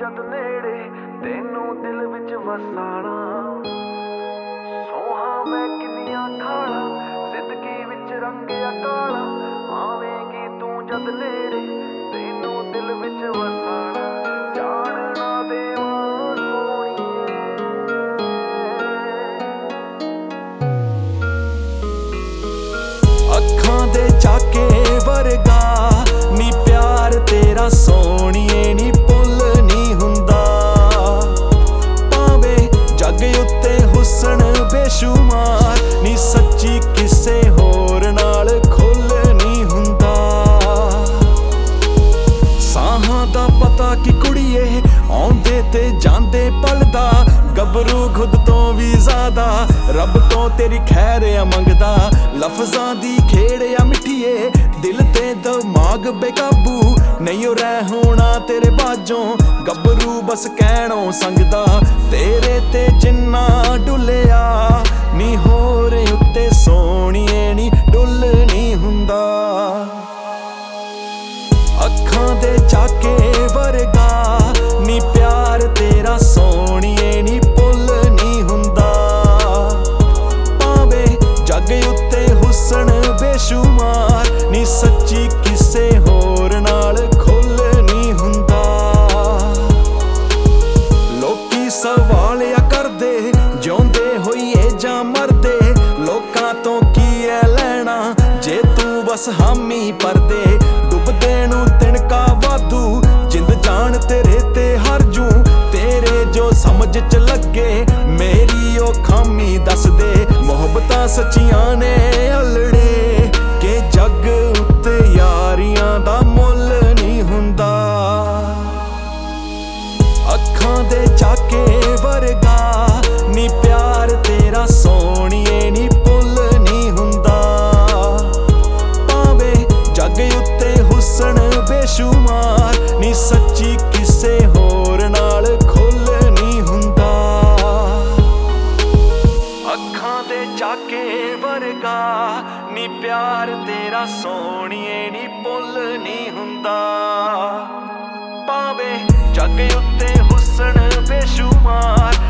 ਜਦ ਨੇੜੇ ਤੈਨੂੰ ਦਿਲ ਵਿੱਚ ਵਸਾਣਾ। ਸੋਹਾਂ ਮੈਂ ਕਿੰਨੀਆਂ ਖਾਲਾਂ ਜ਼ਿੰਦਗੀ ਵਿੱਚ ਰੰਗਿਆ ਕਾਲਾ, ਆਵੇਂਗੀ ਤੂੰ ਜਦ ਨੇੜੇ ਤੈਨੂੰ ਦਿਲ ਵਿੱਚ ਵਸਾਣਾ। ਜਾਣ ਨਾ ਦੇਵਾਂ ਸੋਹਣੀਏ, ਅੱਖਾਂ ਦੇ ਝਾਕੇ ਵਰਗਾ ਨੀ ਪਿਆਰ ਤੇਰਾ ਸੋਹਣੀਏ, ਨੀ ਭੁੱਲ ਨੀ ਹੁੰਦਾ। ਭਾਵੇਂ ਜੱਗ ਉੱਤੇ ਹੁਸਨ ਬੇਸ਼ੁਮਾਰ, ਨੀ ਸੱਚੀ ਕਿਸੇ ਹੋਰ ਨਾਲ ਖੁੱਲ ਨੀ ਹੁੰਦਾ। ਸਾਹਾਂ ਦਾ ਪਤਾ ਕਿ ਕੁੜੀਏ ਆਉਂਦੇ ਤੇ ਜਾਂਦੇ ਪਲ ਦਾ, ਗੱਭਰੂ ਖੁਦ ਤੋਂ ਵੀ ਜ਼ਿਆਦਾ ਰੱਬ ਤੋਂ ਤੇਰੀ ਖੈਰ ਆ ਮੰਗਦਾ। ਲਫ਼ਜ਼ਾਂ ਦੀ ਖੇਡ ਆ ਮਿੱਠੀਏ, ਦਿਲ ਤੇ ਦਿਮਾਗ ਬੇਕਾਬੂ ਨਹੀਂ ਓ ਰਹਿ ਹੋਣਾ ਤੇਰੇ ਬਾਝੋਂ, ਗੱਭਰੂ ਬਸ ਕਹਿਣੋਂ ਸੰਗਦਾ। ਤੇਰੇ ਤੇ ਜਿੰਨਾ ਡੁੱਲਿਆ ਨੀ ਹੋਰ ਉੱਤੇ ਸੋਹਣੀਏ, ਨੀ ਡੁੱਲ ਨੀ ਹੁੰਦਾ। ਅੱਖਾਂ ਦੇ ਝਾਕੇ ਵਰਗਾ ਨੀ ਪਿਆਰ ਤੇਰਾ ਸੋਹਣੀਏ, ਨੀ ਭੁੱਲ ਨੀ ਹੁੰਦਾ। ਭਾਵੇਂ ਜੱਗ ਉੱਤੇ ਹੁਸਨ ਬੇਸ਼ੁਮਾਰ, ਨੀ ਸੱਚੀ ਕਿਸੇ ਹੋਰ ਨਾਲ ਖੁੱਲ ਨੀ ਹੁੰਦਾ। ਲੋਕੀ ਸਵਾਲ ਆ ਕਰਦੇ ਜਿਉਂਦੇ ਹੋਈਏ ਜਾਂ ਮਰਦੇ, ਲੋਕਾਂ ਤੋਂ ਕੀ ਐ ਲੈਣਾ ਜੇ ਤੂੰ ਬਸ ਹਾਮੀ ਭਰਦੇ। ਡੁੱਬਦੇ ਨੂੰ ਤਿਣਕਾ ਵਾਧੂ ਜਿੰਦ ਜਾਨ ਤੇਰੇ ਤੇ ਹਰ ਜੂ, ਤੇਰੇ ਜੋ ਸਮਝ ਚ ਲੱਗੇ ਮੇਰੀ ਉਹ ਖਾਮੀ ਦੱਸ ਦੇ। ਮੁਹੱਬਤਾਂ ਸੱਚੀਆਂ ਨੇ ਅਲੜੇ ਕਿ ਜੱਗ ਉੱਤੇ ਯਾਰੀਆਂ ਦਾ ਮੁੱਲ ਨਹੀਂ ਹੁੰਦਾ। ਅੱਖਾਂ ਦੇ ਝਾਕੇ ਵਰਗਾ ਨੀ ਪਿਆਰ ਤੇਰਾ ਸੋਹਣੀਏ, ਨੀ ਭੁੱਲ ਨੀ ਹੁੰਦਾ। ਭਾਵੇਂ ਜੱਗ ਉੱਤੇ ਹੁਸਨ ਬੇਸ਼ੁਮਾਰ, ਨੀ ਸੱਚੀ ਕਿਸੇ ਹੋਰ ਨਾਲ ਖੁੱਲ ਨੀ ਹੁੰਦਾ। ਅੱਖਾਂ ਦੇ ਝਾਕੇ ਵਰਗਾ ਨੀ ਪਿਆਰ ਤੇਰਾ ਸੋਹਣੀਏ, ਨੀ ਭੁੱਲ ਨੀ ਹੁੰਦਾ। ਭਾਵੇਂ ਜੱਗ ਉੱਤੇ ਹੁਸਨ ਬੇਸ਼ੁਮਾਰ,